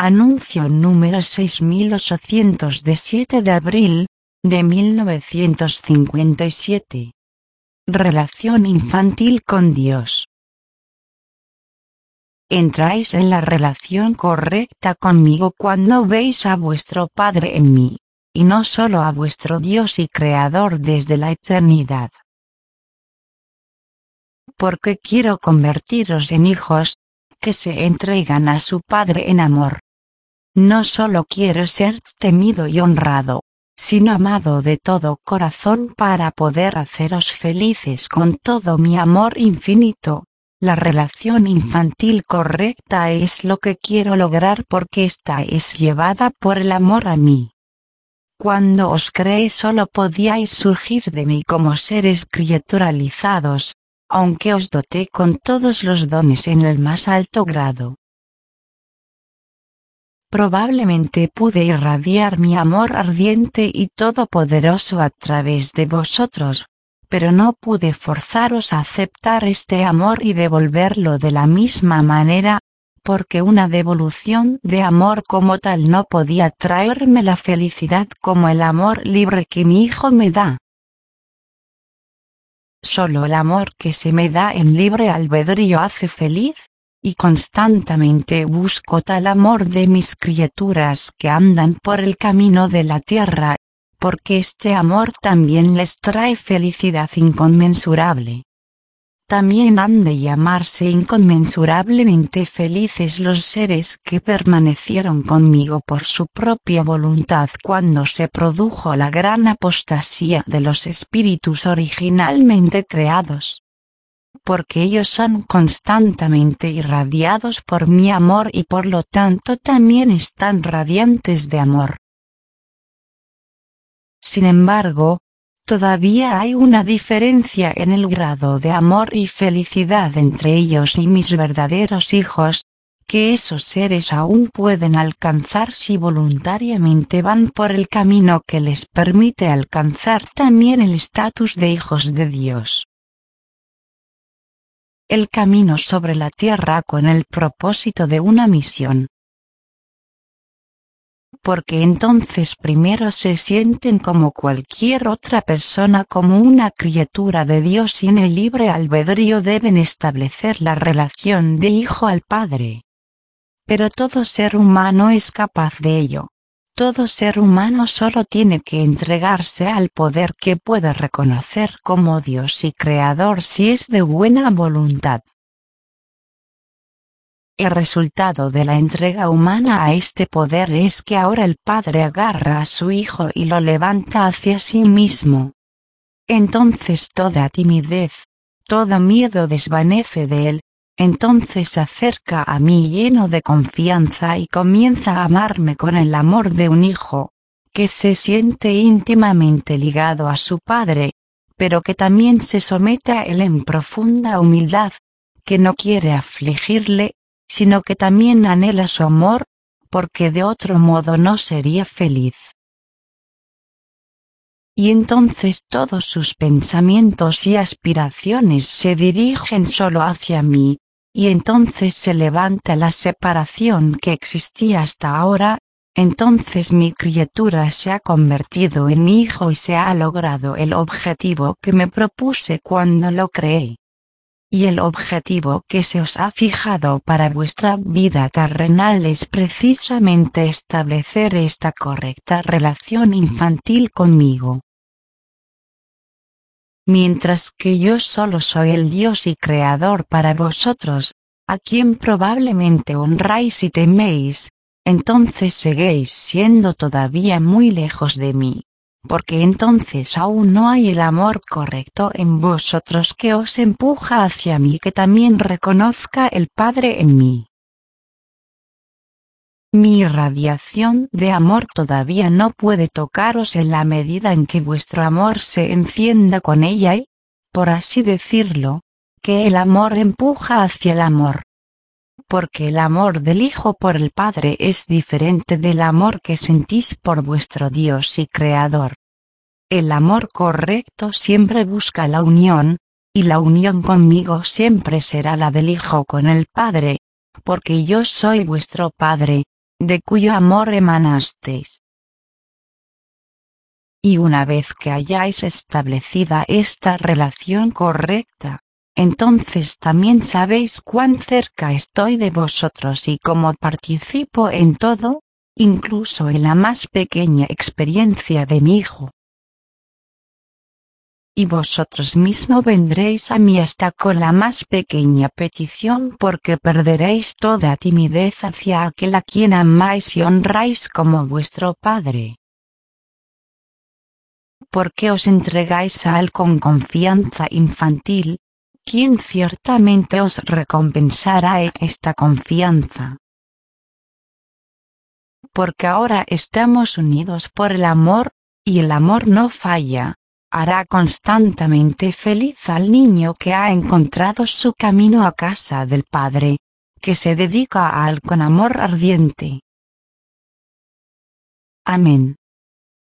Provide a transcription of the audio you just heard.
Anuncio número 6800 de 7 de abril, de 1957. Relación infantil con Dios. Entráis en la relación correcta conmigo cuando veis a vuestro Padre en mí, y no solo a vuestro Dios y Creador desde la eternidad. Porque quiero convertiros en hijos, que se entregan a su Padre en amor. No solo quiero ser temido y honrado, sino amado de todo corazón para poder haceros felices con todo mi amor infinito. La relación infantil correcta es lo que quiero lograr porque esta es llevada por el amor a mí. Cuando os creé solo podíais surgir de mí como seres criaturalizados, aunque os doté con todos los dones en el más alto grado. Probablemente pude irradiar mi amor ardiente y todopoderoso a través de vosotros, pero no pude forzaros a aceptar este amor y devolverlo de la misma manera, porque una devolución de amor como tal no podía traerme la felicidad como el amor libre que mi Hijo me da. Solo el amor que se me da en libre albedrío hace feliz, y constantemente busco tal amor de mis criaturas que andan por el camino de la tierra, porque este amor también les trae felicidad inconmensurable. También han de llamarse inconmensurablemente felices los seres que permanecieron conmigo por su propia voluntad cuando se produjo la gran apostasía de los espíritus originalmente creados. Porque ellos son constantemente irradiados por mi amor y por lo tanto también están radiantes de amor. Sin embargo, todavía hay una diferencia en el grado de amor y felicidad entre ellos y mis verdaderos hijos, que esos seres aún pueden alcanzar si voluntariamente van por el camino que les permite alcanzar también el estatus de hijos de Dios. El camino sobre la tierra con el propósito de una misión. Porque entonces primero se sienten como cualquier otra persona, como una criatura de Dios, y en el libre albedrío deben establecer la relación de hijo al Padre. Pero todo ser humano es capaz de ello. Todo ser humano solo tiene que entregarse al poder que puede reconocer como Dios y Creador si es de buena voluntad. El resultado de la entrega humana a este poder es que ahora el Padre agarra a su Hijo y lo levanta hacia sí mismo. Entonces toda timidez, todo miedo desvanece de él. Entonces se acerca a mí lleno de confianza y comienza a amarme con el amor de un hijo, que se siente íntimamente ligado a su Padre, pero que también se somete a él en profunda humildad, que no quiere afligirle, sino que también anhela su amor, porque de otro modo no sería feliz. Y entonces todos sus pensamientos y aspiraciones se dirigen solo hacia mí, y entonces se levanta la separación que existía hasta ahora. Entonces mi criatura se ha convertido en mi hijo y se ha logrado el objetivo que me propuse cuando lo creé. Y el objetivo que se os ha fijado para vuestra vida terrenal es precisamente establecer esta correcta relación infantil conmigo. Mientras que yo solo soy el Dios y Creador para vosotros, a quien probablemente honráis y teméis, entonces seguéis siendo todavía muy lejos de mí, porque entonces aún no hay el amor correcto en vosotros que os empuja hacia mí, que también reconozca el Padre en mí. Mi irradiación de amor todavía no puede tocaros en la medida en que vuestro amor se encienda con ella y, por así decirlo, que el amor empuja hacia el amor. Porque el amor del Hijo por el Padre es diferente del amor que sentís por vuestro Dios y Creador. El amor correcto siempre busca la unión, y la unión conmigo siempre será la del Hijo con el Padre, porque yo soy vuestro Padre, de cuyo amor emanasteis. Y una vez que hayáis establecida esta relación correcta, entonces también sabéis cuán cerca estoy de vosotros y cómo participo en todo, incluso en la más pequeña experiencia de mi Hijo. Y vosotros mismos vendréis a mí hasta con la más pequeña petición, porque perderéis toda timidez hacia aquel a quien amáis y honráis como vuestro Padre. Porque os entregáis a Él con confianza infantil, quien ciertamente os recompensará esta confianza. Porque ahora estamos unidos por el amor, y el amor no falla. Hará constantemente feliz al niño que ha encontrado su camino a casa del Padre, que se dedica a Él con amor ardiente. Amén.